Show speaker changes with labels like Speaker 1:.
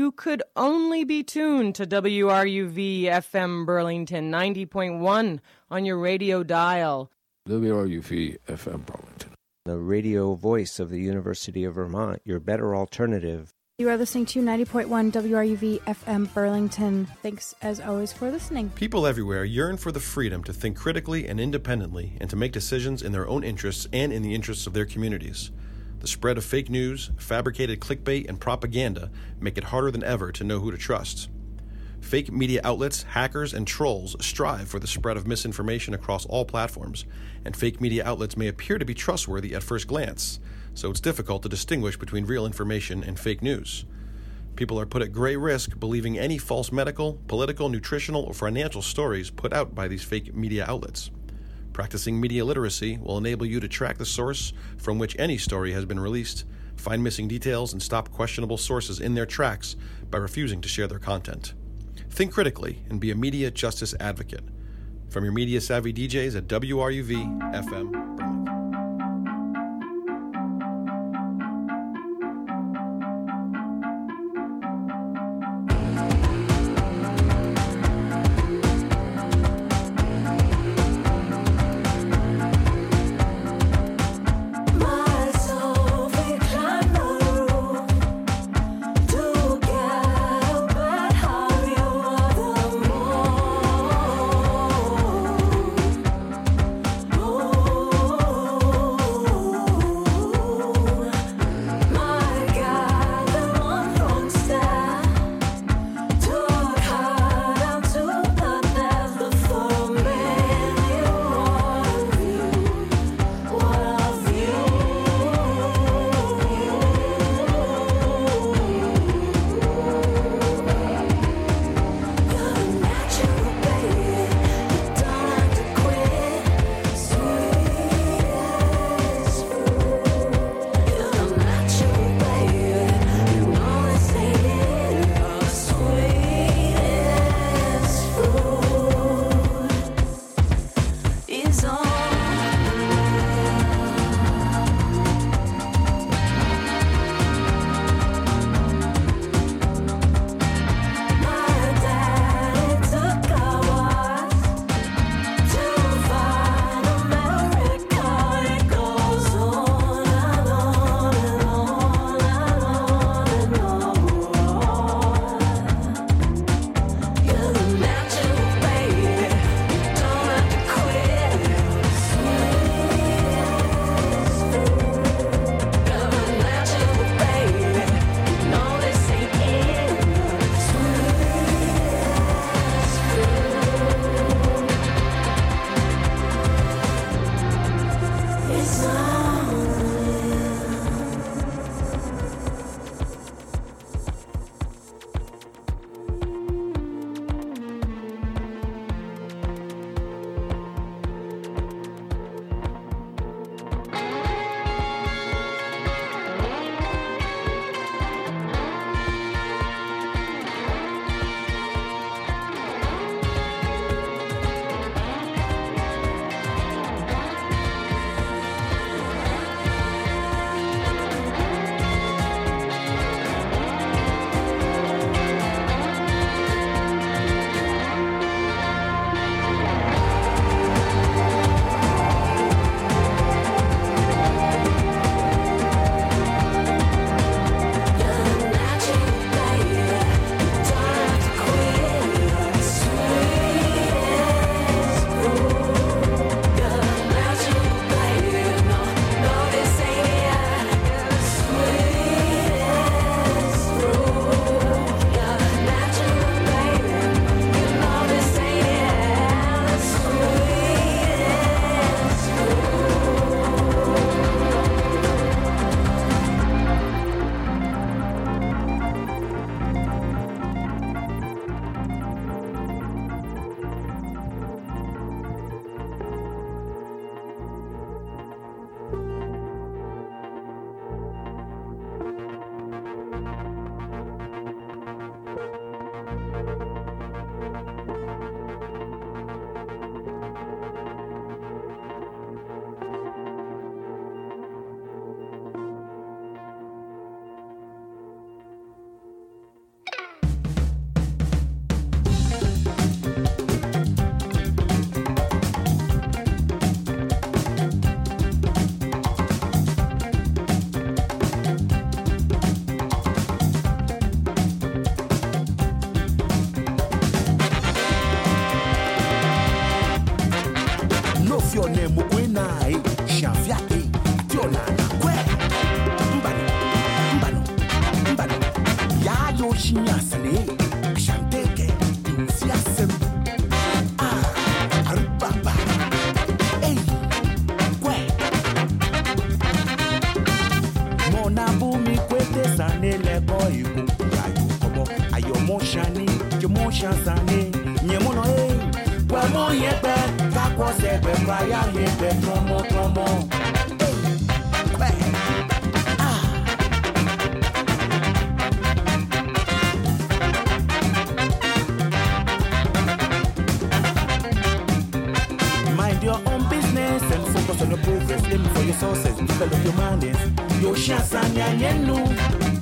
Speaker 1: you could only be tuned to WRUV FM Burlington 90.1 on your radio dial.
Speaker 2: WRUV FM Burlington.
Speaker 3: The radio voice of the University of Vermont, your better alternative.
Speaker 4: You are listening to 90.1 WRUV FM Burlington. Thanks, as always, for listening.
Speaker 5: People everywhere yearn for the freedom to think critically and independently and to make decisions in their own interests and in the interests of their communities. The spread of fake news, fabricated clickbait, and propaganda make it harder than ever to know who to trust. Fake media outlets, hackers, and trolls strive for the spread of misinformation across all platforms, and fake media outlets may appear to be trustworthy at first glance, so it's difficult to distinguish between real information and fake news. People are put at great risk believing any false medical, political, nutritional, or financial stories put out by these fake media outlets. Practicing media literacy will enable you to track the source from which any story has been released, find missing details, and stop questionable sources in their tracks by refusing to share their content. Think critically and be a media justice advocate. From your media-savvy DJs at WRUV FM Burlington.
Speaker 6: chansane nyemono kwa mo yebe ka ko sebe kwa ya yebe tomo Mind your own business and focus on your progress. Aim for your sources, develop your mind. Yo chansanya yenu